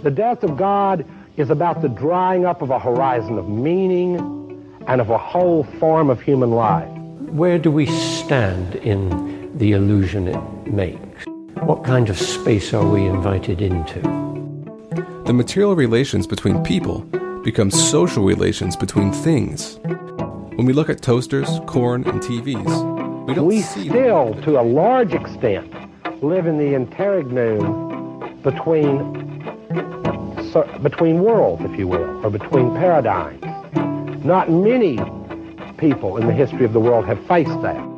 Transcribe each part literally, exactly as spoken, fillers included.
The death of God is about the drying up of a horizon of meaning and of a whole form of human life. Where do we stand in the illusion it makes? What kind of space are we invited into? The material relations between people become social relations between things. When we look at toasters, corn, and T Vs, we don't we see... We still, to a large extent, live in the interregnum between, so, between worlds, if you will, or between paradigms. Not many people in the history of the world have faced that.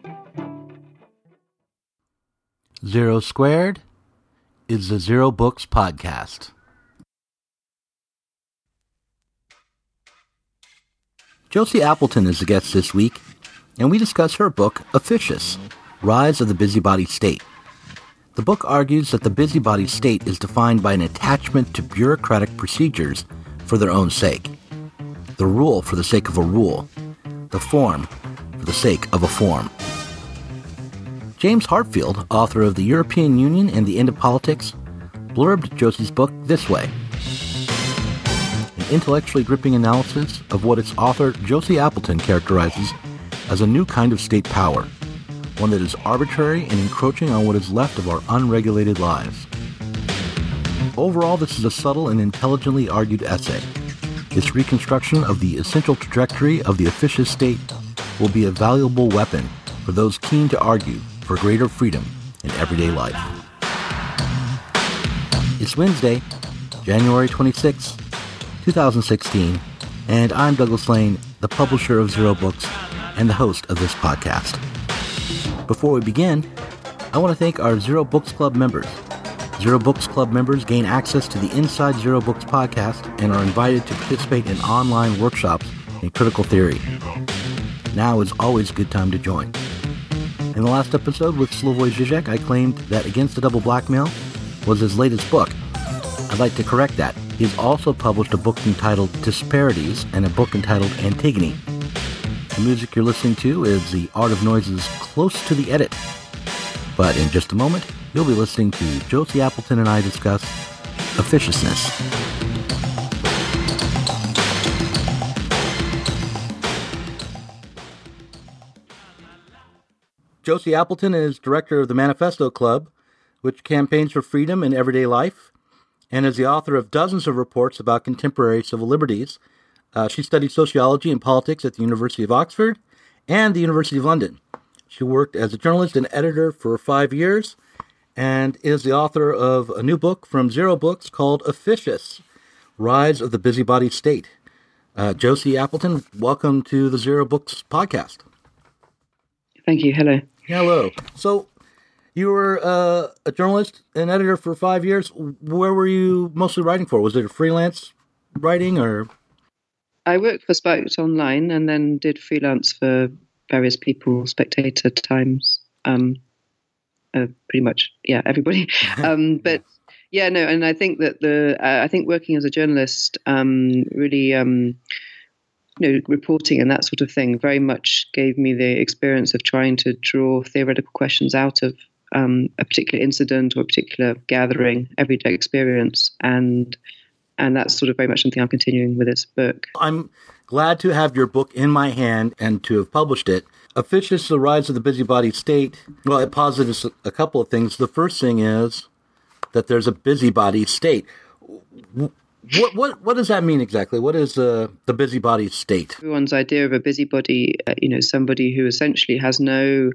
Zero Squared is the Zero Books Podcast. Josie Appleton is the guest this week, and we discuss her book, Officious, Rise of the Busybody State. The book argues that the busybody state is defined by an attachment to bureaucratic procedures for their own sake. The rule for the sake of a rule. The form for the sake of a form. James Hartfield, author of The European Union and the End of Politics, blurbed Josie's book this way. An intellectually gripping analysis of what its author, Josie Appleton, characterizes as a new kind of state power, one that is arbitrary and encroaching on what is left of our unregulated lives. Overall, this is a subtle and intelligently argued essay. Its reconstruction of the essential trajectory of the officious state will be a valuable weapon for those keen to argue for greater freedom in everyday life. It's Wednesday, January twenty-sixth, twenty sixteen, and I'm Douglas Lane, the publisher of Zero Books and the host of this podcast. Before we begin, I want to thank our Zero Books Club members. Zero Books Club members gain access to the Inside Zero Books podcast and are invited to participate in online workshops in critical theory. Now is always a good time to join. In the last episode with Slavoj Žižek, I claimed that Against the Double Blackmail was his latest book. I'd like to correct that. He has also published a book entitled Disparities and a book entitled Antigone. The music you're listening to is The Art of Noise's Close to the Edit. But in just a moment, you'll be listening to Josie Appleton and I discuss officiousness. Josie Appleton is director of the Manifesto Club, which campaigns for freedom in everyday life, and is the author of dozens of reports about contemporary civil liberties. Uh, she studied sociology and politics at the University of Oxford and the University of London. She worked as a journalist and editor for five years and is the author of a new book from Zero Books called Officious, Rise of the Busybody State. Uh, Josie Appleton, welcome to the Zero Books podcast. Thank you. Hello. Hello. So you were uh, a journalist and editor for five years. Where were you mostly writing for? Was it a freelance writing or... I worked for Spiked Online and then did freelance for various people, Spectator, Times, um, uh, pretty much, yeah, everybody. Um, but yeah, no, and I think that the uh, I think working as a journalist, um, really, um, you know, reporting and that sort of thing, very much gave me the experience of trying to draw theoretical questions out of um, a particular incident or a particular gathering, everyday experience, and. And that's sort of very much something I'm continuing with this book. I'm glad to have your book in my hand and to have published it. Officious, The Rise of the Busybody State. Well, it posits a couple of things. The first thing is that there's a busybody state. What what what does that mean exactly? What is uh, the busybody state? Everyone's idea of a busybody, uh, you know, somebody who essentially has no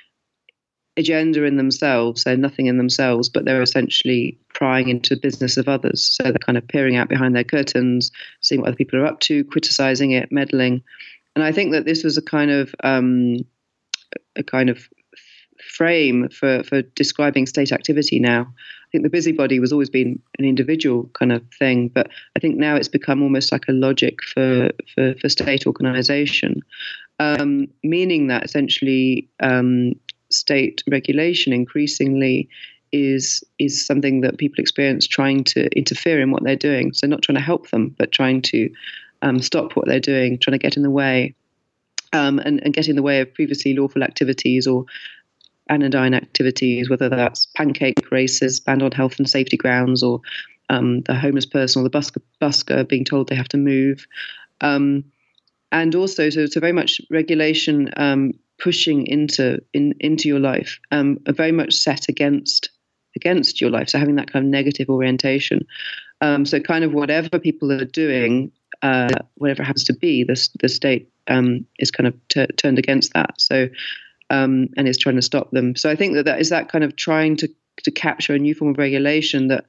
agenda in themselves, they're nothing in themselves, but they're essentially prying into the business of others. So they're kind of peering out behind their curtains, seeing what other people are up to, criticizing it, meddling. And I think that this was a kind of um, a kind of frame for, for describing state activity now. I think the busybody was always been an individual kind of thing, but I think now it's become almost like a logic for, for, for state organization, um, meaning that essentially um, state regulation increasingly is is something that people experience trying to interfere in what they're doing. So not trying to help them, but trying to um, stop what they're doing, trying to get in the way, um, and, and get in the way of previously lawful activities or anodyne activities, whether that's pancake races banned on health and safety grounds or um, the homeless person or the busker, busker being told they have to move. Um, and also, so, so very much regulation um, pushing into in, into your life, um, are very much set against against your life. So having that kind of negative orientation. Um, so kind of whatever people are doing, uh, whatever it happens to be, the, the state um, is kind of t- turned against that. So, um, and is trying to stop them. So I think that that is that kind of trying to, to capture a new form of regulation that,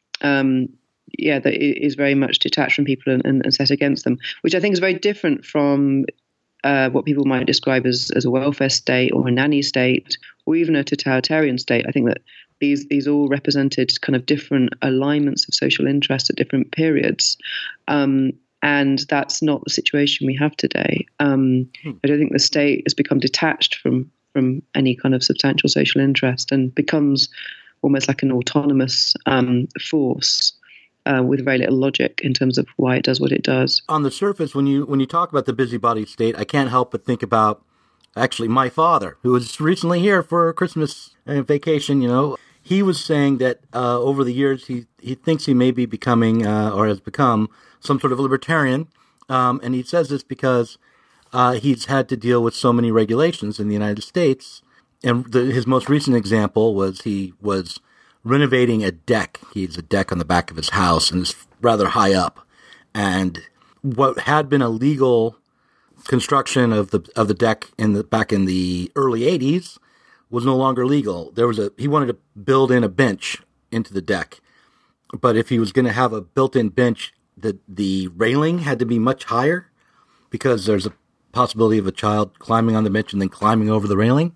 um, yeah, that is very much detached from people and, and, and set against them, which I think is very different from uh, what people might describe as, as a welfare state or a nanny state or even a totalitarian state. I think that These these all represented kind of different alignments of social interest at different periods. Um, and that's not the situation we have today. Um, hmm. I don't think the state has become detached from, from any kind of substantial social interest and becomes almost like an autonomous um, force uh, with very little logic in terms of why it does what it does. On the surface, when you when you talk about the busybody state, I can't help but think about actually my father, who was recently here for a Christmas vacation, you know. He was saying that uh, over the years, he, he thinks he may be becoming uh, or has become some sort of libertarian. Um, and he says this because uh, he's had to deal with so many regulations in the United States. And the, his most recent example was he was renovating a deck. He has a deck on the back of his house, and it's rather high up. And what had been a legal construction of the of the deck in the back in the early eighties was no longer legal. There was a he wanted to build in a bench into the deck, but if he was going to have a built-in bench, the the railing had to be much higher because there's a possibility of a child climbing on the bench and then climbing over the railing,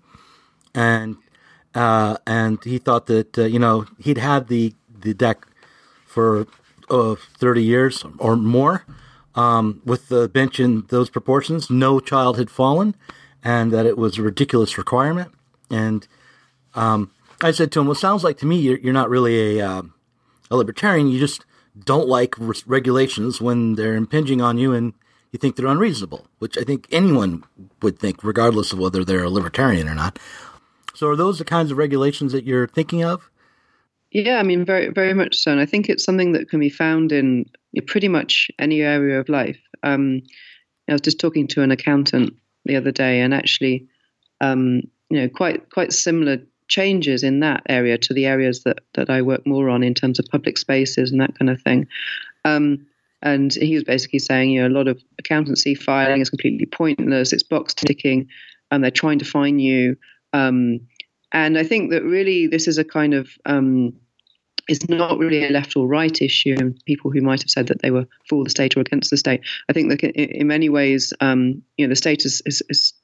and uh, and he thought that uh, you know he'd had the the deck for uh, thirty years or more um, with the bench in those proportions. No child had fallen, and that it was a ridiculous requirement. And um, I said to him, well, it sounds like to me you're, you're not really a, uh, a libertarian. You just don't like re- regulations when they're impinging on you and you think they're unreasonable, which I think anyone would think, regardless of whether they're a libertarian or not. So are those the kinds of regulations that you're thinking of? Yeah, I mean, very, very much so. And I think it's something that can be found in pretty much any area of life. Um, I was just talking to an accountant the other day, and actually, um, you know, quite quite similar changes in that area to the areas that, that I work more on in terms of public spaces and that kind of thing. Um, and he was basically saying, you know, a lot of accountancy filing is completely pointless. It's box ticking, and they're trying to fine you. Um, and I think that really this is a kind of um, it's not really a left or right issue. And people who might have said that they were for the state or against the state, I think that in, in many ways, um, you know, the state is is, is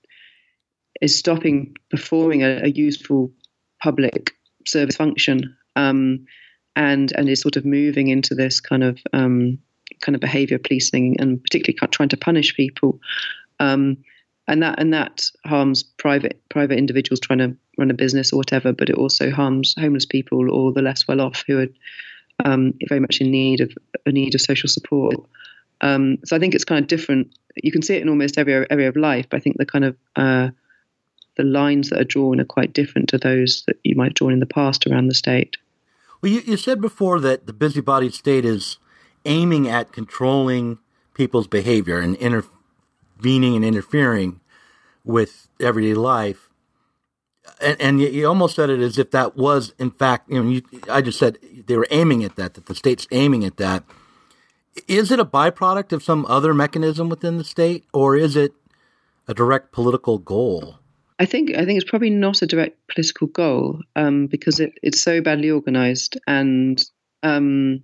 is stopping performing a, a useful public service function, um, and and is sort of moving into this kind of um, kind of behaviour policing, and particularly trying to punish people, um, and that and that harms private private individuals trying to run a business or whatever, but it also harms homeless people or the less well off who are um, very much in need of a need of social support. Um, so I think it's kind of different. You can see it in almost every area of life, but I think the kind of uh, the lines that are drawn are quite different to those that you might have drawn in the past around the state. Well, you, you said before that the busybody state is aiming at controlling people's behavior and intervening and interfering with everyday life. And, and you, you almost said it as if that was, in fact, you know, you, I just said they were aiming at that, that the state's aiming at that. Is it a byproduct of some other mechanism within the state, or is it a direct political goal? I think I think it's probably not a direct political goal, um, because it, it's so badly organised and um,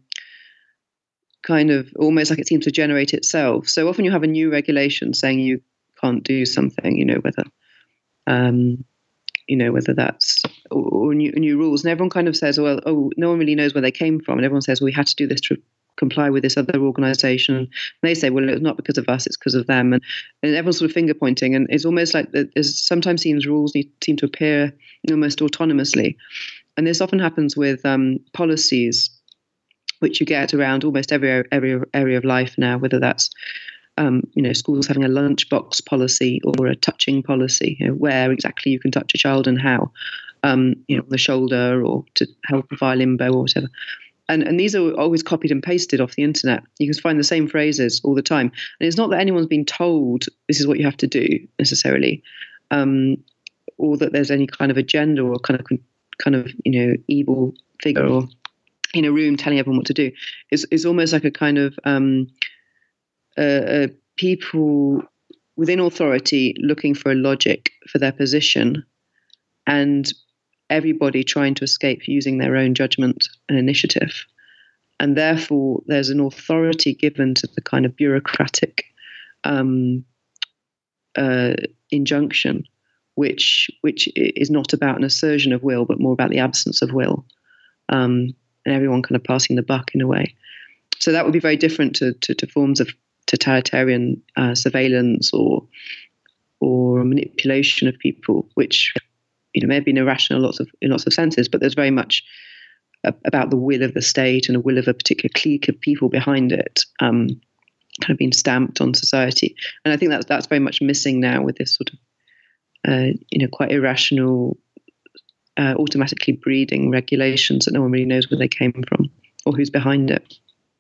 kind of almost like it seems to generate itself. So often you have a new regulation saying you can't do something, you know, whether um, you know whether that's or, or new, new rules, and everyone kind of says, well, oh, no one really knows where they came from, and everyone says, well, we had to do this to comply with this other organisation. And they say, well, it's not because of us, it's because of them. And, and everyone's sort of finger pointing. And it's almost like that there's sometimes seems rules need, seem to appear almost autonomously. And this often happens with um, policies, which you get around almost every every area of life now, whether that's um, you know, schools having a lunchbox policy or a touching policy, you know, where exactly you can touch a child and how, um, you know, on the shoulder or to help a violin bow or whatever. And and these are always copied and pasted off the internet. You can find the same phrases all the time. And it's not that anyone's been told this is what you have to do necessarily, um, or that there's any kind of agenda or kind of kind of you know evil figure or in a room telling everyone what to do. It's it's almost like a kind of um, uh, uh, people within authority looking for a logic for their position, and everybody trying to escape using their own judgment and initiative. And therefore, there's an authority given to the kind of bureaucratic um, uh, injunction, which which is not about an assertion of will, but more about the absence of will, um, and everyone kind of passing the buck in a way. So that would be very different to to, to forms of totalitarian uh, surveillance or or manipulation of people, which you know may have been irrational in lots of in lots of senses, but there's very much a, about the will of the state and a will of a particular clique of people behind it, um, kind of being stamped on society. And I think that's that's very much missing now with this sort of uh, you know quite irrational, uh, automatically breeding regulations that no one really knows where they came from or who's behind it.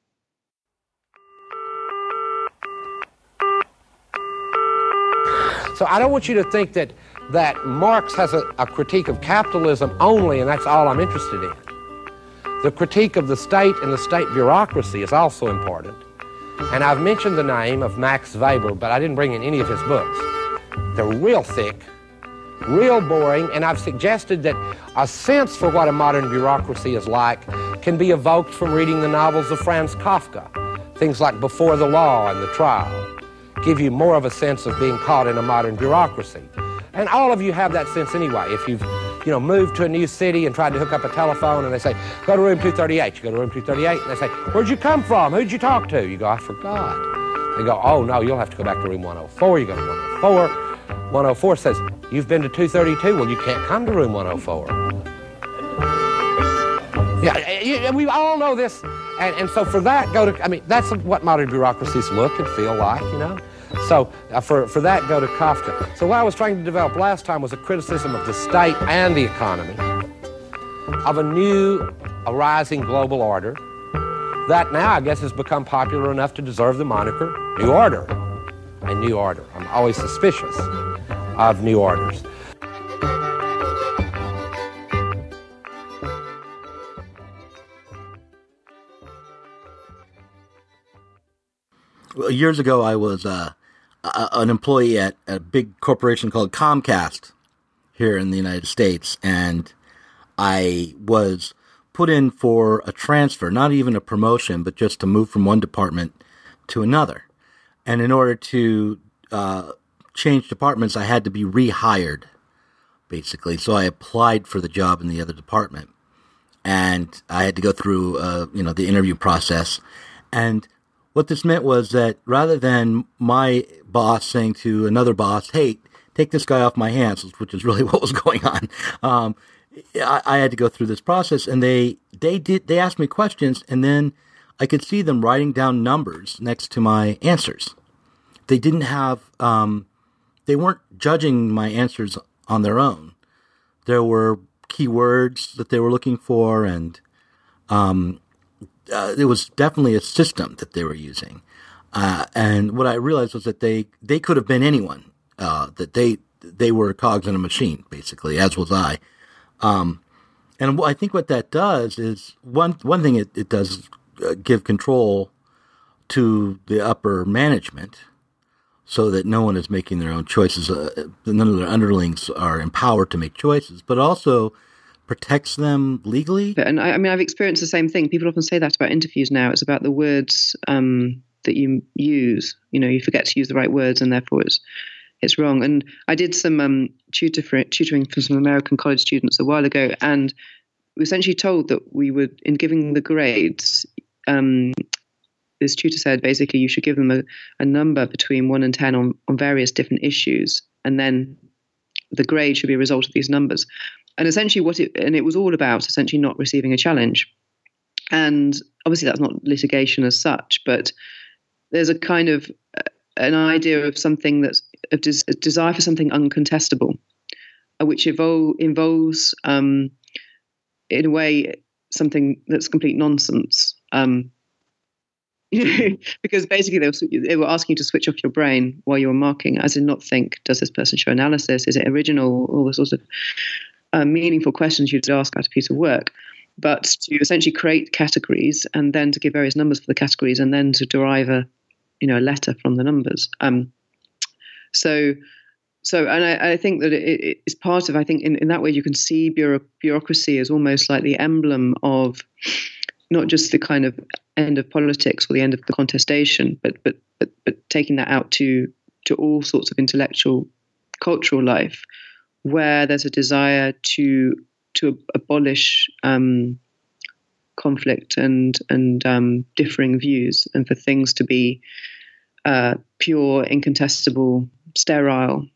So I don't want you to think that that Marx has a, a critique of capitalism only, and that's all I'm interested in. The critique of the state and the state bureaucracy is also important. And I've mentioned the name of Max Weber, but I didn't bring in any of his books. They're real thick, real boring, and I've suggested that a sense for what a modern bureaucracy is like can be evoked from reading the novels of Franz Kafka. Things like Before the Law and The Trial give you more of a sense of being caught in a modern bureaucracy. And all of you have that sense anyway. If you've, you know, moved to a new city and tried to hook up a telephone and they say, go to room two thirty-eight. You go to room two thirty-eight and they say, where'd you come from? Who'd you talk to? You go, I forgot. They go, oh no, you'll have to go back to room one oh four. You go to one oh four. one oh four says, you've been to two thirty-two. Well, you can't come to room one oh four. Yeah, we all know this. And, and so for that, go to, I mean, that's what modern bureaucracies look and feel like, you know. So uh, for, for that, go to Kafka. So what I was trying to develop last time was a criticism of the state and the economy, of a new arising global order that now I guess has become popular enough to deserve the moniker New Order. A new order. I'm always suspicious of new orders. Years ago, I was uh, a, an employee at a big corporation called Comcast here in the United States, and I was put in for a transfer, not even a promotion, but just to move from one department to another. And in order to uh, change departments, I had to be rehired, basically. So I applied for the job in the other department, and I had to go through, uh, you know, the interview process. And what this meant was that rather than my boss saying to another boss, hey, take this guy off my hands, which is really what was going on, um, I, I had to go through this process, and they they did they asked me questions, and then I could see them writing down numbers next to my answers. They didn't have, um, they weren't judging my answers on their own. There were keywords that they were looking for, and um, uh, it was definitely a system that they were using. Uh, and what I realized was that they, they could have been anyone, uh, that they they were cogs in a machine, basically, as was I. Um, and I think what that does is, one one thing it, it does is uh, give control to the upper management, so that no one is making their own choices. Uh, none of their underlings are empowered to make choices, but also protects them legally. And I, I mean, I've experienced the same thing. People often say that about interviews now. It's about the words um, that you use. You know, you forget to use the right words, and therefore it's it's wrong. And I did some um, tutor for, tutoring for some American college students a while ago, and we were essentially told that we would, in giving the grades, um, this tutor said basically you should give them a, a number between one and ten on, on various different issues, and then the grade should be a result of these numbers. And essentially what it, and it was all about essentially not receiving a challenge. And obviously that's not litigation as such, but there's a kind of uh, an idea of something that's a, des- a desire for something uncontestable, uh, which evol- involves um, in a way something that's complete nonsense. Um, because basically they were, they were asking you to switch off your brain while you were marking, as in not think, does this person show analysis? Is it original? All the sorts of uh, meaningful questions you'd ask about a piece of work. But to essentially create categories and then to give various numbers for the categories and then to derive a, you know, a letter from the numbers. Um, so, so, and I, I think that it is part of, I think in, in that way you can see bureau, bureaucracy as almost like the emblem of not just the kind of end of politics or the end of the contestation, but but but, but taking that out to to all sorts of intellectual, cultural life, where there's a desire to to abolish um, conflict and and um, differing views, and for things to be uh, pure, incontestable, sterile.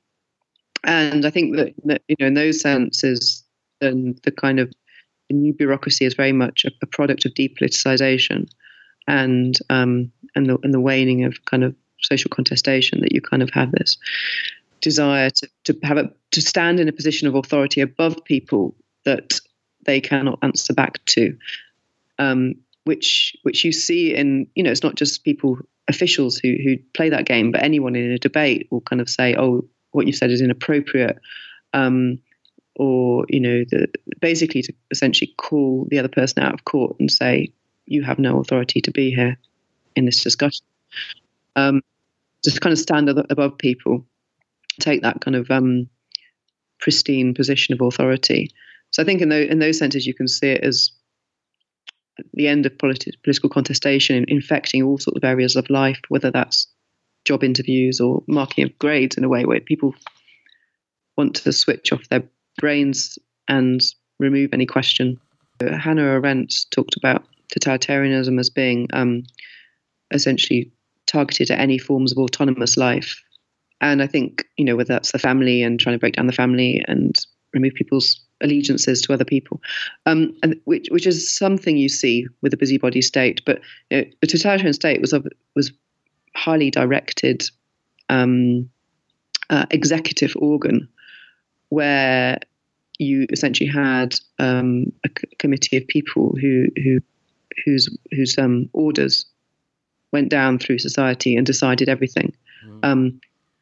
And I think that, that you know, in those senses, then the kind of the new bureaucracy is very much a, a product of depoliticization and um, and the and the waning of kind of social contestation, that you kind of have this desire to to have a to stand in a position of authority above people that they cannot answer back to, um, which which you see in, you know, it's not just people, officials who who play that game, but anyone in a debate will kind of say, oh, what you said is inappropriate, um, or, you know, the, basically to essentially call the other person out of court and say, you have no authority to be here in this discussion. Um, just kind of stand above people, take that kind of um, pristine position of authority. So I think in those, in those senses, you can see it as the end of politi- political contestation, infecting all sorts of areas of life, whether that's job interviews or marking of grades, in a way where people want to switch off their brains and remove any question. Hannah Arendt talked about totalitarianism as being um, essentially targeted at any forms of autonomous life. And I think, you know, whether that's the family and trying to break down the family and remove people's allegiances to other people, um, and which which is something you see with the busybody state. But you know, the totalitarian state was was highly directed um, uh, executive organ, where you essentially had um, a c- committee of people who who whose whose um, orders went down through society and decided everything. Mm. Um,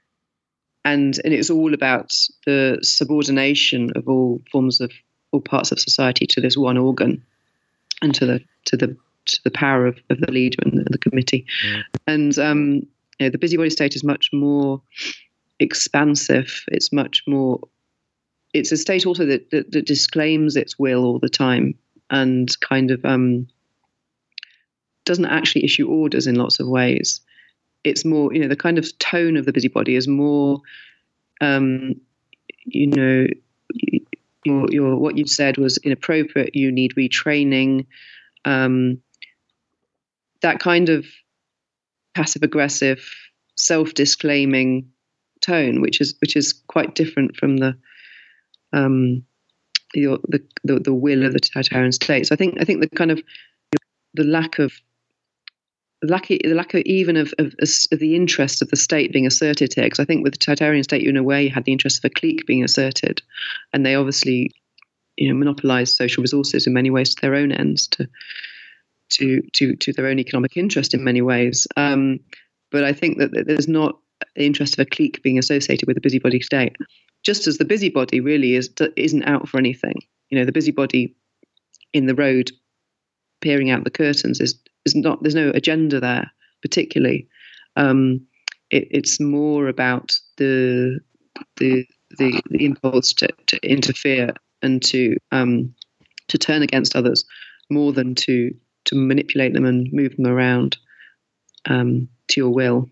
and and it was all about the subordination of all forms of all parts of society to this one organ, and to the to the to the power of, of the leader and the, the committee. Mm. And um, you know, the busybody state is much more expansive. It's much more. It's a state also that, that, that disclaims its will all the time, and kind of um, doesn't actually issue orders in lots of ways. It's more, you know, the kind of tone of the busybody is more, um, you know, your, your what you said was inappropriate. You need retraining. Um, that kind of passive aggressive, self disclaiming tone, which is which is quite different from the um, your, the, the the will of the totalitarian state. So I think I think the kind of the lack of lack of, the lack of even of, of, of the interest of the state being asserted here, because I think with the totalitarian state, you in a way you had the interest of a clique being asserted, and they obviously, you know, monopolized social resources in many ways to their own ends, to to to to their own economic interest in many ways. Um, but I think that there's not the interest of a clique being associated with the busybody state, just as the busybody really is isn't out for anything. You know, the busybody in the road peering out the curtains is is not. There's no agenda there particularly. Um, it, it's more about the the the, the impulse to, to interfere and to um, to turn against others, more than to to manipulate them and move them around um, to your will.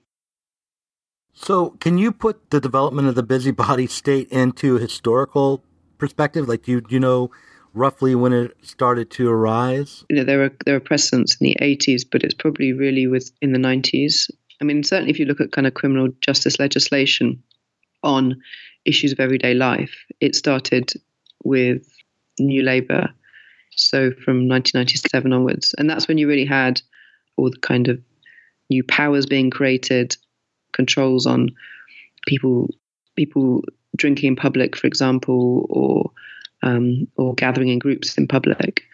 So can you put the development of the busybody state into a historical perspective? Like, do you, do you know roughly when it started to arise? You know, there are there are precedents in the eighties, but it's probably really with in the nineties. I mean, certainly if you look at kind of criminal justice legislation on issues of everyday life, it started with New Labour, so from nineteen ninety-seven onwards. And that's when you really had all the kind of new powers being created, controls on people people drinking in public, for example, or um, or gathering in groups in public.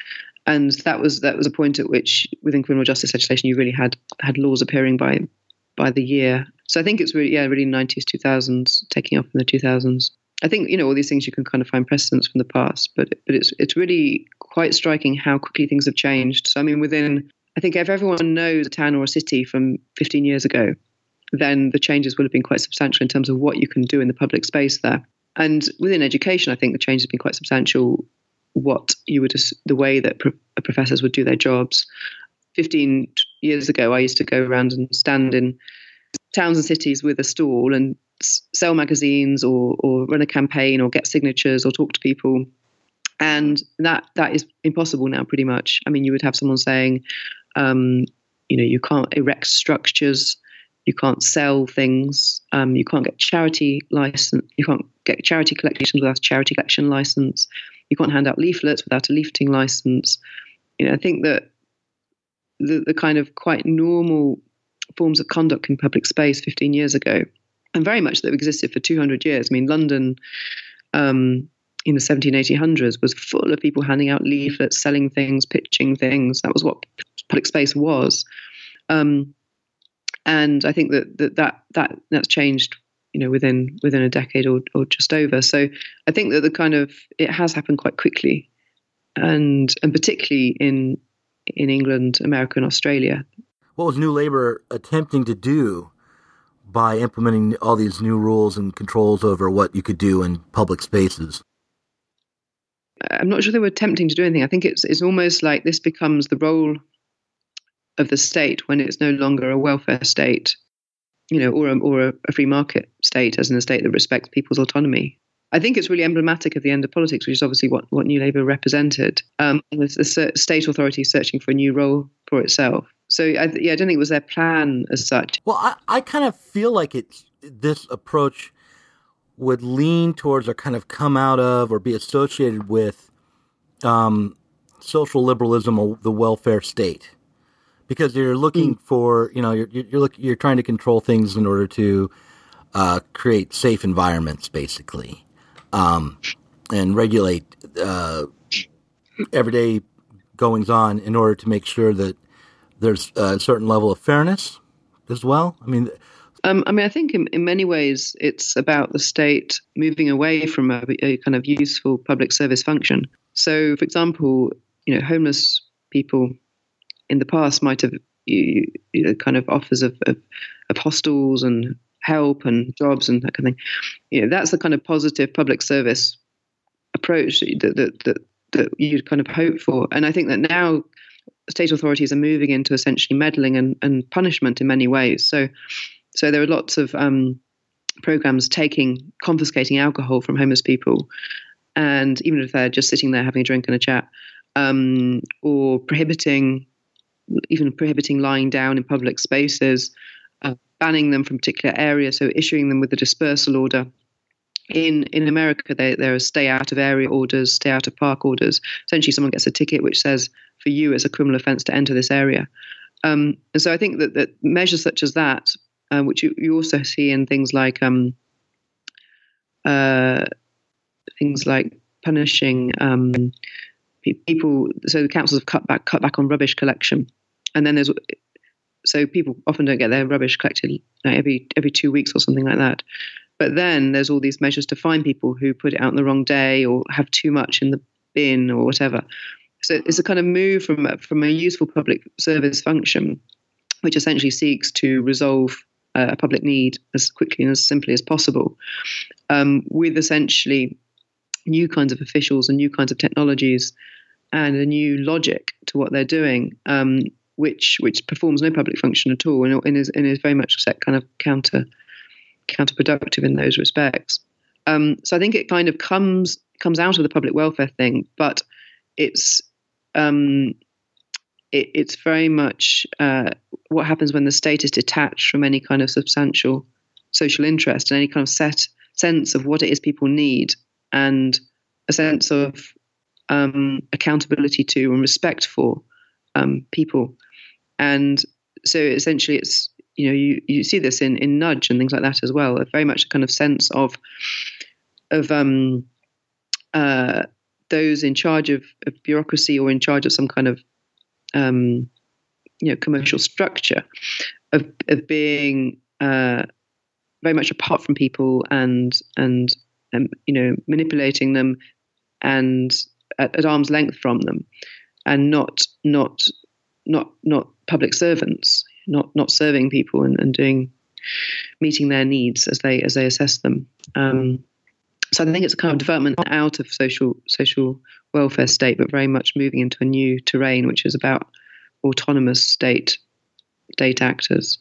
And that was that was a point at which, within criminal justice legislation, you really had had laws appearing by by the year. So I think it's really, yeah, really nineties, two thousands, taking off in the two thousands. I think, you know, all these things you can kind of find precedents from the past, but but it's it's really quite striking how quickly things have changed. So I mean, within, I think if everyone knows a town or a city from fifteen years ago, then the changes would have been quite substantial in terms of what you can do in the public space there. And within education, I think the change has been quite substantial. What you would, the way that pro- professors would do their jobs. fifteen years ago, I used to go around and stand in towns and cities with a stall and s- sell magazines or, or run a campaign or get signatures or talk to people. And that that is impossible now, pretty much. I mean, you would have someone saying, um, you know, you can't erect structures, you can't sell things, um, you can't get charity license, you can't get charity collections without a charity collection license. You can't hand out leaflets without a leafleting license. You know, I think that the, the kind of quite normal forms of conduct in public space fifteen years ago, and very much that existed for two hundred years. I mean, London um, in the seventeen, eighteen hundreds was full of people handing out leaflets, selling things, pitching things. That was what public space was. Um, and I think that that, that that that's changed, you know, within within a decade or, or just over. So I think that the kind of, it has happened quite quickly, and and particularly in in England, America, and Australia. What was New Labour attempting to do by implementing all these new rules and controls over what you could do in public spaces? I'm not sure they were attempting to do anything. I think it's it's almost like this becomes the role of the state when it's no longer a welfare state, you know, or a, or a, a free market state, as in a state that respects people's autonomy. I think it's really emblematic of the end of politics, which is obviously what, what New Labour represented. Um, and the, the state authority searching for a new role for itself. So I, yeah, I don't think it was their plan as such. Well, I, I kind of feel like it's, this approach would lean towards or kind of come out of or be associated with um, social liberalism or the welfare state. Because you're looking mm. for, you know, you're you're look, you're trying to control things in order to uh, create safe environments, basically, um, and regulate uh, everyday goings on in order to make sure that there's a certain level of fairness as well. I mean, um, I mean, I think in, in many ways it's about the state moving away from a, a kind of useful public service function. So, for example, you know, homeless people in the past might have, you, you know, kind of offers of, of of hostels and help and jobs and that kind of thing. You know, that's the kind of positive public service approach that that that, that you'd kind of hope for. And I think that now state authorities are moving into essentially meddling and, and punishment in many ways. So so there are lots of um, programs taking confiscating alcohol from homeless people, and even if they're just sitting there having a drink and a chat, um, or prohibiting. even prohibiting lying down in public spaces, uh, banning them from particular areas, so issuing them with a dispersal order. In in America, there, there are stay out of area orders, stay out of park orders. Essentially, someone gets a ticket which says, for you, it's a criminal offence to enter this area. Um, and so I think that, that measures such as that, uh, which you, you also see in things like um, uh, things like punishing um, people. So the councils have cut back cut back on rubbish collection. And then there's, so people often don't get their rubbish collected like every every two weeks or something like that. But then there's all these measures to fine people who put it out on the wrong day or have too much in the bin or whatever. So it's a kind of move from a, from a useful public service function, which essentially seeks to resolve uh, a public need as quickly and as simply as possible, um, with essentially new kinds of officials and new kinds of technologies and a new logic to what they're doing. Um, which which performs no public function at all and, and is and is very much set kind of counter counterproductive in those respects. Um, so I think it kind of comes comes out of the public welfare thing, but it's um, it, it's very much uh, what happens when the state is detached from any kind of substantial social interest and any kind of set sense of what it is people need and a sense of um, accountability to and respect for um, people. And so essentially it's, you know, you, you see this in, in Nudge and things like that as well, a very much a kind of sense of, of um, uh, those in charge of, of bureaucracy or in charge of some kind of um, you know commercial structure of of being uh, very much apart from people and and um, you know manipulating them and at, at arm's length from them, and not not not not public servants, not not serving people and, and doing meeting their needs as they as they assess them. Um, so I think it's a kind of development out of social social welfare state, but very much moving into a new terrain, which is about autonomous state state actors.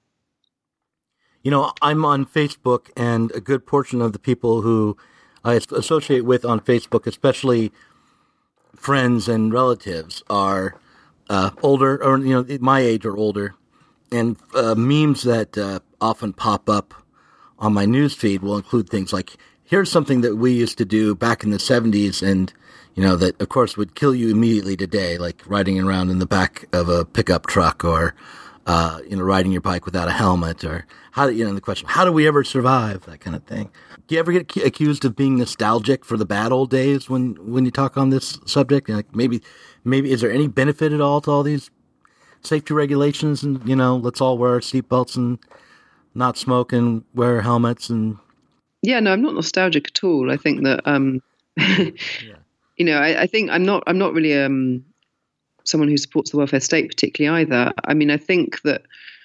You know, I'm on Facebook, and a good portion of the people who I associate with on Facebook, especially friends and relatives, are uh, older, or you know, my age or older, and uh, memes that uh, often pop up on my newsfeed will include things like, "Here's something that we used to do back in the seventies, and you know that of course would kill you immediately today, like riding around in the back of a pickup truck, or uh, you know, riding your bike without a helmet, or how do you know the question, how do we ever survive?" That kind of thing. Do you ever get accused of being nostalgic for the bad old days when, when you talk on this subject? Like maybe, maybe is there any benefit at all to all these safety regulations? And you know, let's all wear our seatbelts and not smoke and wear helmets. And yeah, no, I'm not nostalgic at all. I think that um, yeah. you know, I, I think I'm not. I'm not really um, someone who supports the welfare state particularly either. I mean, I think that.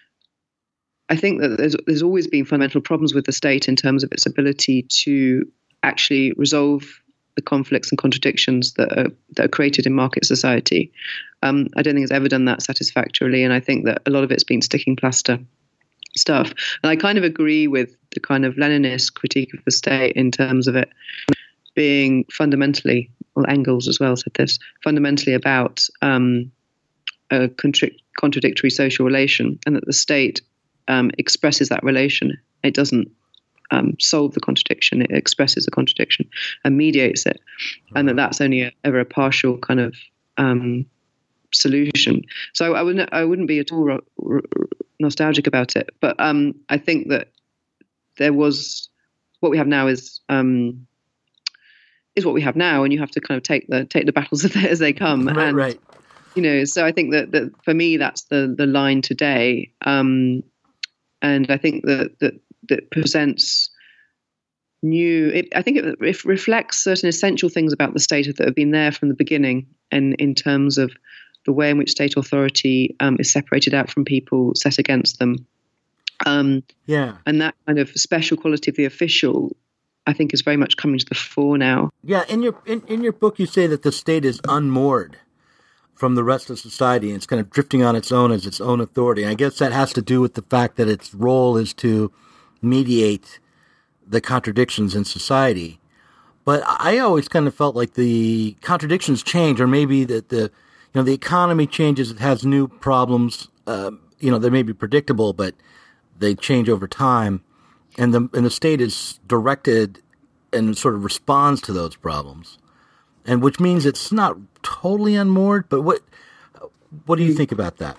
I think that there's there's always been fundamental problems with the state in terms of its ability to actually resolve the conflicts and contradictions that are, that are created in market society. Um, I don't think it's ever done that satisfactorily, and I think that a lot of it's been sticking plaster stuff. And I kind of agree with the kind of Leninist critique of the state in terms of it being fundamentally, well, Engels as well said this, fundamentally about um, a contra- contradictory social relation, and that the state Um, expresses that relation. It doesn't um, solve the contradiction. It expresses the contradiction and mediates it, and that that's only a, ever a partial kind of um, solution. So I wouldn't I wouldn't be at all r- r- nostalgic about it. But um, I think that there was what we have now is um, is what we have now, and you have to kind of take the take the battles as they, as they come. Right, and, right. You know, so I think that, that for me that's the the line today. Um, And I think that that, that presents new. It, I think it, it reflects certain essential things about the state that have been there from the beginning, and in terms of the way in which state authority um, is separated out from people, set against them. Um, yeah, and that kind of special quality of the official, I think, is very much coming to the fore now. Yeah, in your in, in your book, you say that the state is unmoored from the rest of society, and it's kind of drifting on its own as its own authority. And I guess that has to do with the fact that its role is to mediate the contradictions in society. But I always kind of felt like the contradictions change, or maybe that the you know the economy changes, it has new problems. Uh, you know, they may be predictable, but they change over time, and the and the state is directed and sort of responds to those problems. And which means it's not totally unmoored, but what what do you think about that?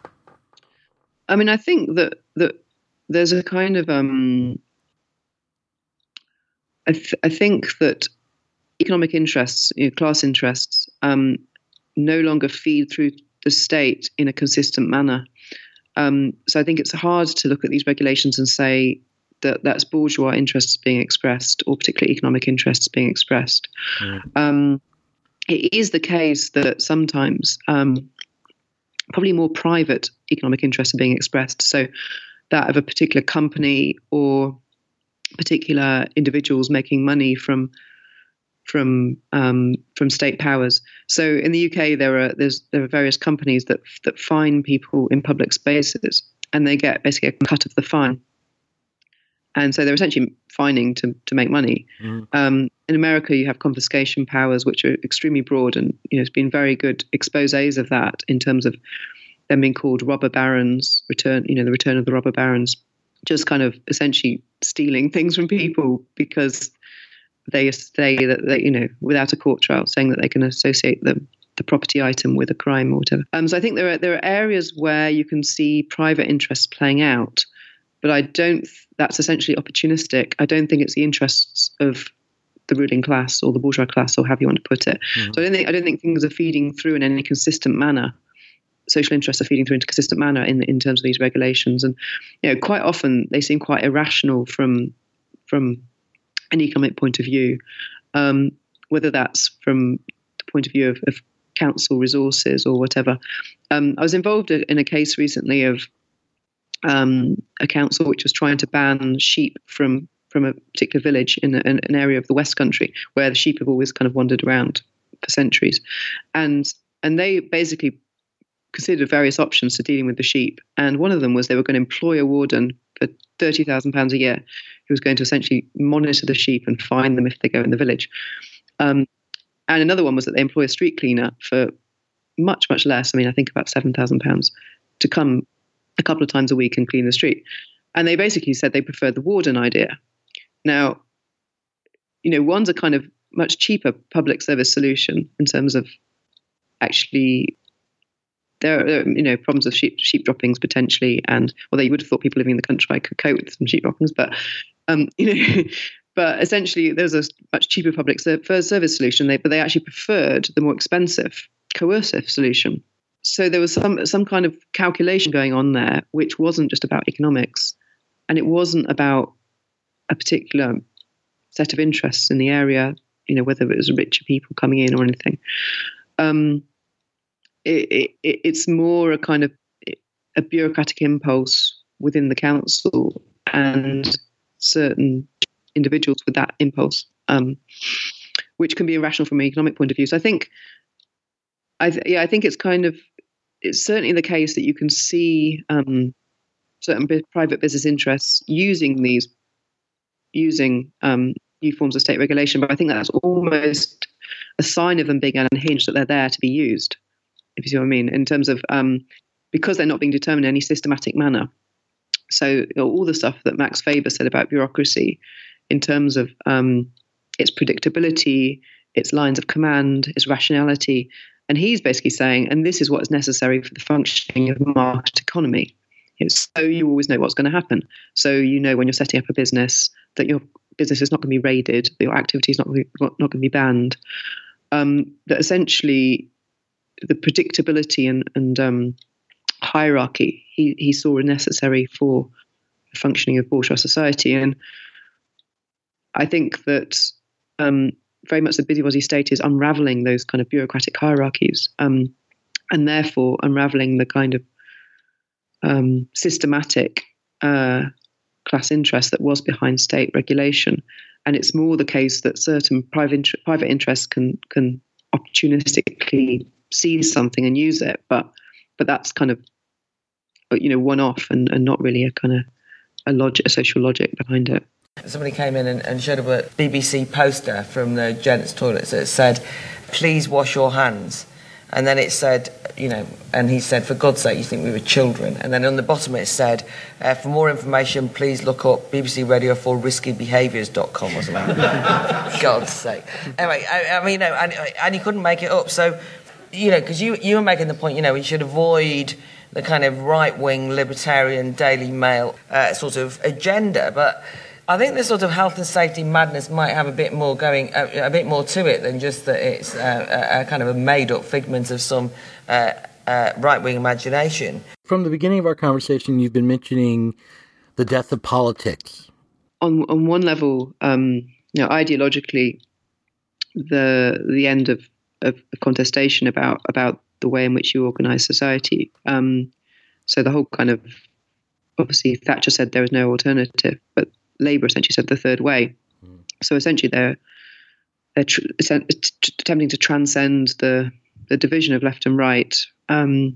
I mean, I think that that there's a kind of um, I, th- I think that economic interests, you know, class interests, um, no longer feed through the state in a consistent manner. Um, so I think it's hard to look at these regulations and say that that's bourgeois interests being expressed, or particularly economic interests being expressed. Mm. Um, it is the case that sometimes um, probably more private economic interests are being expressed. So that of a particular company or particular individuals making money from from um, from state powers. So in the U K, there are there's there are various companies that that fine people in public spaces, and they get basically a cut of the fine. And so they're essentially fining to to make money. Mm. Um, in America, you have confiscation powers, which are extremely broad, and you know, there's been very good exposés of that in terms of them being called robber barons, return, you know, the return of the robber barons, just kind of essentially stealing things from people because they say that they, you know, without a court trial, saying that they can associate the the property item with a crime or whatever. Um, so I think there are there are areas where you can see private interests playing out. But I don't, that's essentially opportunistic. I don't think it's the interests of the ruling class or the bourgeois class, or however you want to put it. Mm-hmm. So I don't think I don't think things are feeding through in any consistent manner. Social interests are feeding through in a consistent manner in in terms of these regulations, and you know, quite often they seem quite irrational from from an economic point of view, um, whether that's from the point of view of, of council resources or whatever. Um, I was involved in a case recently of um, a council which was trying to ban sheep from from a particular village in, a, in an area of the West Country where the sheep have always kind of wandered around for centuries, and and they basically considered various options to dealing with the sheep, and one of them was they were going to employ a warden for thirty thousand pounds a year who was going to essentially monitor the sheep and fine them if they go in the village. Um, and another one was that they employ a street cleaner for much, much less, I mean, I think about seven thousand pounds, to come a couple of times a week and clean the street. And they basically said they preferred the warden idea. Now, you know, one's a kind of much cheaper public service solution in terms of actually there are, you know, problems of sheep sheep droppings potentially, and although you would have thought people living in the country could cope with some sheep droppings, but um, you know, but essentially there's a much cheaper public service solution. They, but they actually preferred the more expensive coercive solution. So there was some some kind of calculation going on there, which wasn't just about economics, and it wasn't about a particular set of interests in the area. You know, whether it was richer people coming in or anything. Um, It, it, it's more a kind of a bureaucratic impulse within the council and certain individuals with that impulse, um, which can be irrational from an economic point of view. So I think, I th- yeah, I think it's kind of, it's certainly the case that you can see um, certain b- private business interests using these, using um, new forms of state regulation, but I think that's almost a sign of them being unhinged, that they're there to be used. If you see what I mean, in terms of um, because they're not being determined in any systematic manner. So you know, all the stuff that Max Weber said about bureaucracy, in terms of um, its predictability, its lines of command, its rationality, and he's basically saying, and this is what is necessary for the functioning of a market economy. It's so you always know what's going to happen. So you know when you're setting up a business that your business is not going to be raided, that your activity is not going to be, not going to be banned. Um, that essentially the predictability and, and um, hierarchy he, he saw necessary for the functioning of bourgeois society. And I think that um, very much the busybody state is unraveling those kind of bureaucratic hierarchies um, and therefore unraveling the kind of um, systematic uh, class interest that was behind state regulation. And it's more the case that certain private, inter- private interests can can opportunistically see something and use it, but but that's kind of, you know, one off and, and not really a kind of a logic, a social logic behind it. Somebody came in and, and showed up a B B C poster from the gents' toilets that said, "Please wash your hands," and then it said, you know, and he said, "For God's sake, you think we were children?" And then on the bottom it said, uh, "For more information, please look up B B C Radio four risky behaviours dot com or something." For God's sake. Anyway, I, I mean, you know, and, and he couldn't make it up. So, you know, because you, you were making the point, you know, we should avoid the kind of right-wing libertarian Daily Mail uh, sort of agenda. But I think this sort of health and safety madness might have a bit more going, uh, a bit more to it than just that it's uh, a, a kind of a made-up figment of some uh, uh, right-wing imagination. From the beginning of our conversation, you've been mentioning the death of politics. On on one level, um, you know, ideologically, the the end of of contestation about about the way in which you organise society. Um, so the whole kind of, obviously Thatcher said there was no alternative, but Labour essentially said the third way. Mm. So essentially they're, they're tr- attempting to transcend the the division of left and right, um,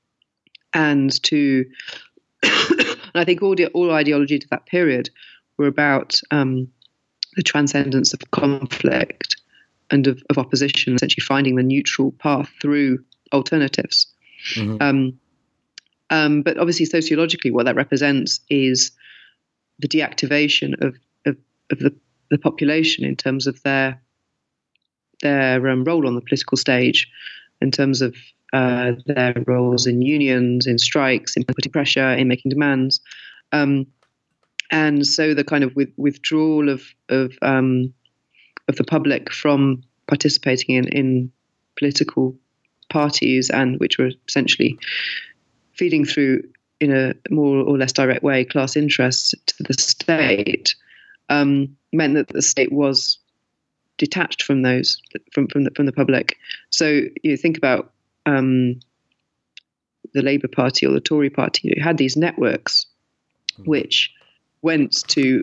and to, and I think all, all ideology to that period were about um, the transcendence of conflict and of, of opposition, essentially finding the neutral path through alternatives. Mm-hmm. Um, um, but obviously, sociologically, what that represents is the deactivation of of, of the, the population in terms of their their um, role on the political stage, in terms of uh, their roles in unions, in strikes, in putting pressure, in making demands, um, and so the kind of with, withdrawal of of um, of the public from participating in, in political parties, and which were essentially feeding through, in a more or less direct way, class interests to the state, um, meant that the state was detached from those, from from the, from the public. So you think about um, the Labour Party or the Tory Party, who had these networks which went to,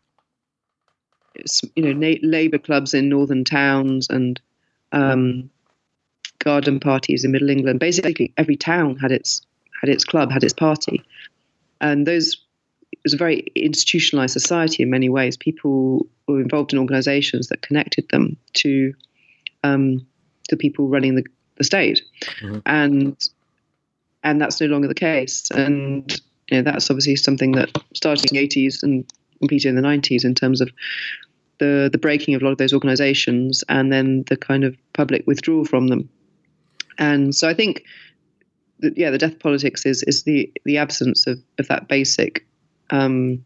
you know, na- Labour clubs in northern towns and um, garden parties in Middle England. Basically, every town had its had its club, had its party, and those it was a very institutionalized society in many ways. People were involved in organizations that connected them to um, the people running the, the state, mm-hmm. and and that's no longer the case. And you know, that's obviously something that started in the eighties and repeated in the nineties in terms of the the breaking of a lot of those organizations, and then the kind of public withdrawal from them. And so I think that, yeah, the death politics is is the the absence of, of that basic um,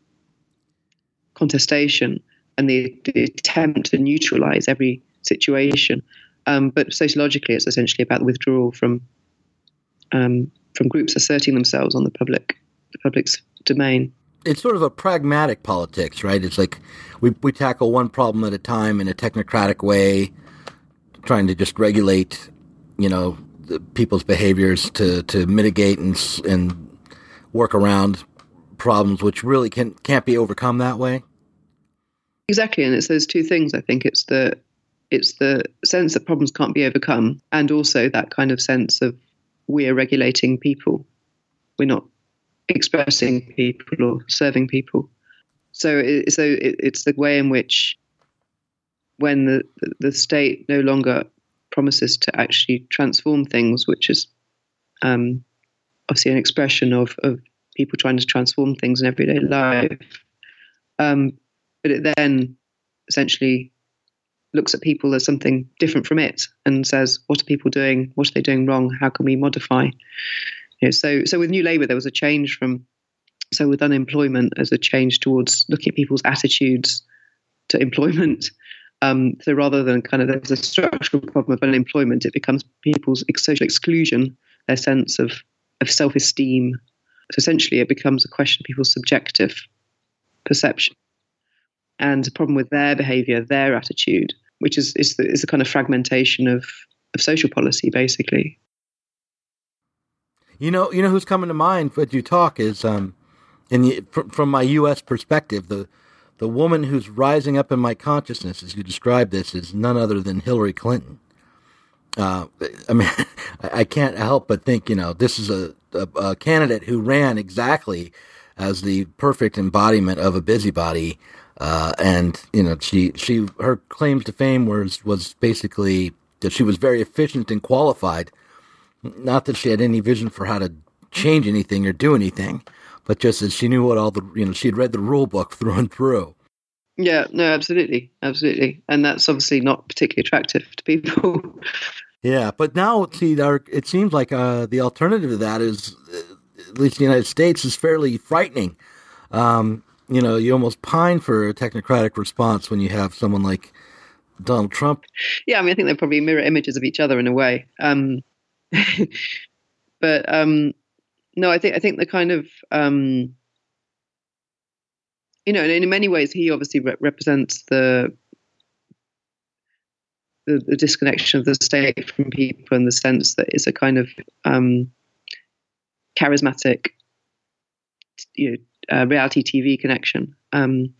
contestation and the, the attempt to neutralize every situation. Um, but sociologically, it's essentially about the withdrawal from um, from groups asserting themselves on the public the public's domain. It's sort of a pragmatic politics, right? It's like we we tackle one problem at a time in a technocratic way, trying to just regulate, you know, the people's behaviors to, to mitigate and and work around problems which really can can't be overcome that way. Exactly, and it's those two things. I think it's the it's the sense that problems can't be overcome, and also that kind of sense of we're regulating people. We're not expressing people or serving people. So, it, so it, it's the way in which, when the the state no longer promises to actually transform things, which is um, obviously an expression of, of people trying to transform things in everyday life, um, but it then essentially looks at people as something different from it and says, what are people doing? What are they doing wrong? How can we modify? You know, so, so with New Labour, there was a change from, so with unemployment as a change towards looking at people's attitudes to employment. Um, so rather than kind of there's a structural problem of unemployment, it becomes people's social exclusion, their sense of, of self-esteem. So essentially it becomes a question of people's subjective perception and a problem with their behaviour, their attitude, which is is the, is the kind of fragmentation of, of social policy, basically. You know, you know who's coming to mind as you talk is, um, in the from, from my U S perspective, the the woman who's rising up in my consciousness, as you describe this, is none other than Hillary Clinton. Uh, I mean, I can't help but think, you know, this is a, a, a candidate who ran exactly as the perfect embodiment of a busybody, uh, and you know, she she her claims to fame was was basically that she was very efficient and qualified. Not that she had any vision for how to change anything or do anything, but just that she knew what all the, you know, she had read the rule book through and through. Yeah, no, absolutely. Absolutely. And that's obviously not particularly attractive to people. Yeah, but now, see, our, it seems like uh, the alternative to that is, uh, at least in the United States, is fairly frightening. Um, you know, you almost pine for a technocratic response when you have someone like Donald Trump. Yeah, I mean, I think they're probably mirror images of each other in a way. Um, but um, no, I think I think the kind of um, you know, in many ways, he obviously re- represents the, the the disconnection of the state from people, in the sense that it's a kind of um, charismatic, you know, uh, reality T V connection. Um,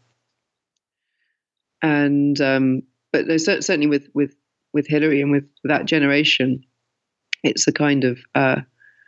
and um, but there's certainly with with with Hillary and with that generation, it's a kind of uh,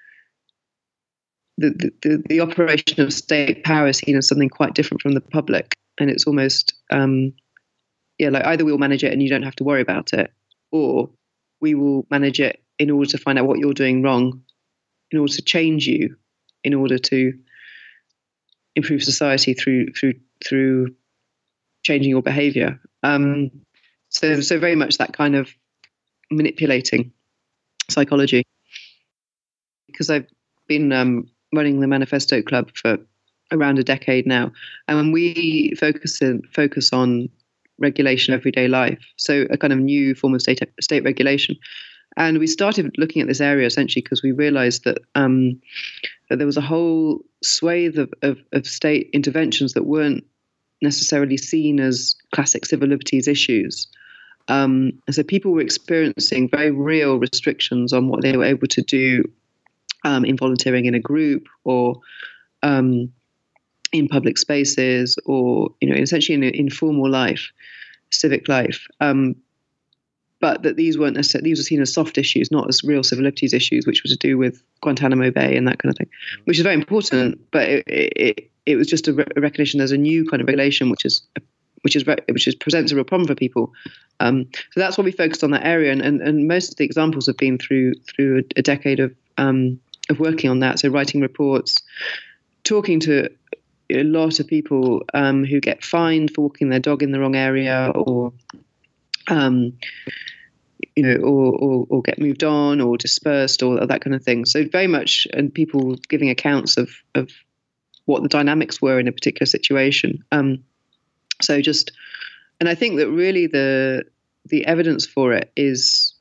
the, the the operation of state power is seen as something quite different from the public, and it's almost um, yeah, like either we'll manage it and you don't have to worry about it, or we will manage it in order to find out what you're doing wrong, in order to change you, in order to improve society through through through changing your behaviour. Um, so so very much that kind of manipulating psychology. Because I've been um, running the Manifesto Club for around a decade now, and when we focus in, focus on regulation of everyday life. So a kind of new form of state state regulation. And we started looking at this area essentially because we realized that, um, that there was a whole swathe of, of, of state interventions that weren't necessarily seen as classic civil liberties issues. Um, and so people were experiencing very real restrictions on what they were able to do um, in volunteering in a group or um, in public spaces or, you know, essentially in informal life, civic life. Um, but that these weren't necessarily, these were seen as soft issues, not as real civil liberties issues, which were to do with Guantanamo Bay and that kind of thing, which is very important. But it, it, it was just a, re- a recognition there's a new kind of regulation, which is which is which is presents a real problem for people. Um, so that's what we focused on that area, and, and and most of the examples have been through through a, a decade of um, of working on that. So writing reports, talking to a lot of people um, who get fined for walking their dog in the wrong area, or um, you know, or, or or get moved on or dispersed or that kind of thing. So very much, and people giving accounts of of what the dynamics were in a particular situation. Um, so just, and I think that really the the evidence for it is,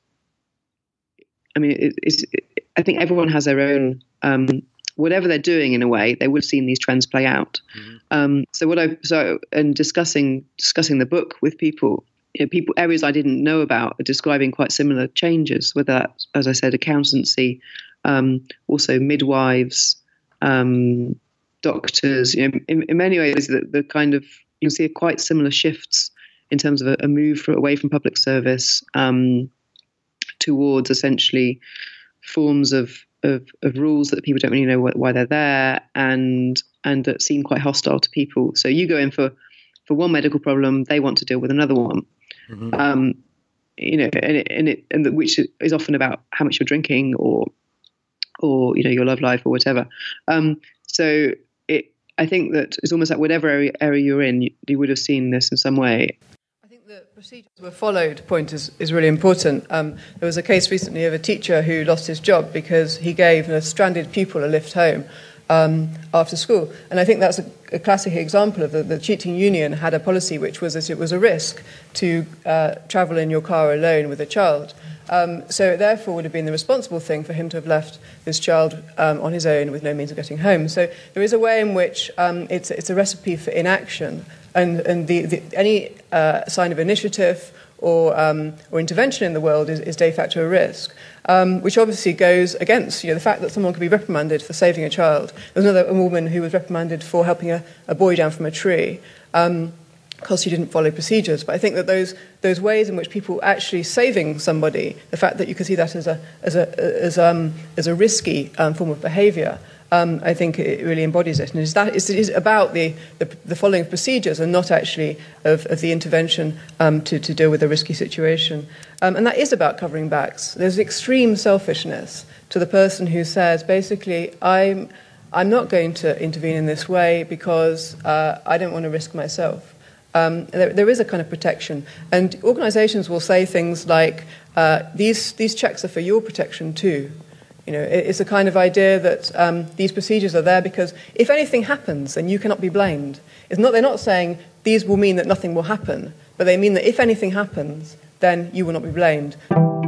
I mean, it, it's, it, I think everyone has their own, um, whatever they're doing in a way, they would have seen these trends play out. Mm-hmm. Um, so what I so and discussing discussing the book with people, you know, people areas I didn't know about are describing quite similar changes. Whether that's, as I said, accountancy, um, also midwives, um, doctors. You know, in, in many ways, the, the kind of you'll see quite similar shifts in terms of a, a move for, away from public service um, towards essentially forms of, of of rules that people don't really know why they're there, and and that seem quite hostile to people. So you go in for for one medical problem, they want to deal with another one. Mm-hmm. Um, you know, and it, and it and the, which is often about how much you're drinking or or you know your love life or whatever. Um, so it, I think that it's almost like whatever area, area you're in, you, you would have seen this in some way. I think the procedures were followed point is, is really important. Um, there was a case recently of a teacher who lost his job because he gave a stranded pupil a lift home um, after school. And I think that's a, a classic example of the, the Cheating Union had a policy which was that it was a risk to uh, travel in your car alone with a child. Um, so it therefore would have been the responsible thing for him to have left this child um, on his own with no means of getting home. So there is a way in which um, it's, it's a recipe for inaction, and, and the, the, any uh, sign of initiative or, um, or intervention in the world is, is de facto a risk, um, which obviously goes against you know, the fact that someone could be reprimanded for saving a child. There was another a woman who was reprimanded for helping a, a boy down from a tree. Um, because she didn't follow procedures. But I think that those those ways in which people actually saving somebody, the fact that you can see that as a as a as um as a risky um, form of behaviour, um, I think it really embodies it. And is that it is about the, the the following of procedures and not actually of, of the intervention um, to to deal with a risky situation. Um, and that is about covering backs. There's extreme selfishness to the person who says basically I'm I'm not going to intervene in this way because uh, I don't want to risk myself. Um, there, there is a kind of protection, and organisations will say things like, uh, "These these checks are for your protection too." You know, it, it's a kind of idea that um, these procedures are there because if anything happens, then you cannot be blamed. It's not. They're not saying these will mean that nothing will happen, but they mean that if anything happens, then you will not be blamed.